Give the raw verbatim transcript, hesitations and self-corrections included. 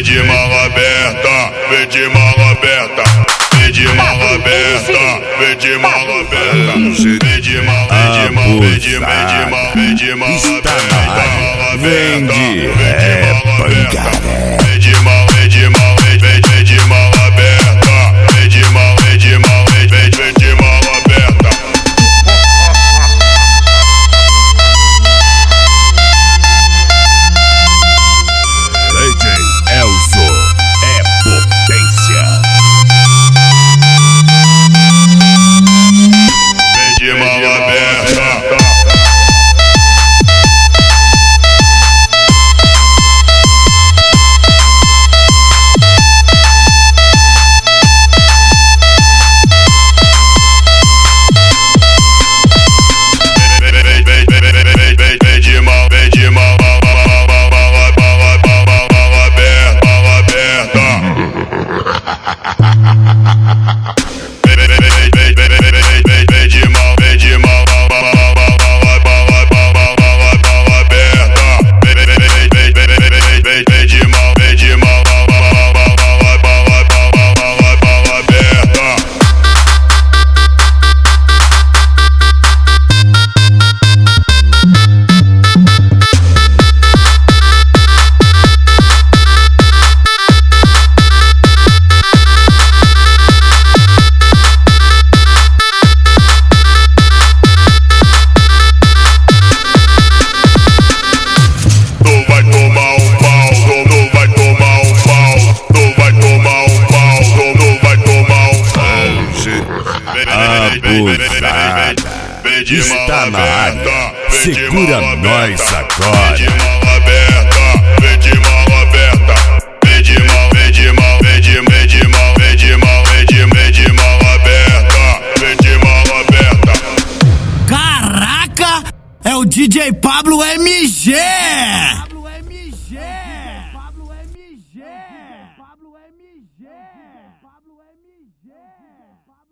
vem de mão aberta, vem de mão aberta, vem de mão aberta, vem de mão aberta, vem de mão, vem de mão, vem de mão, vem de mão aberta, vem de é pancada, vem de mão, vem de mão, vem vem de mão aberta, vem de mão, vem de mão, vem vem vem de mão aberta. D J Elzo é potência. Vem de mão aberta. Está na área, segura nós agora. Vem de mão aberta, vem de mão aberta, vem de mão, vem de mão, vem de vem de mão, vem de mão, vem de vem de mão aberta, vem de mão aberta. Caraca, é o D J Pablo M G. Pablo M G. Pablo M G. Pablo M G. Pablo M G.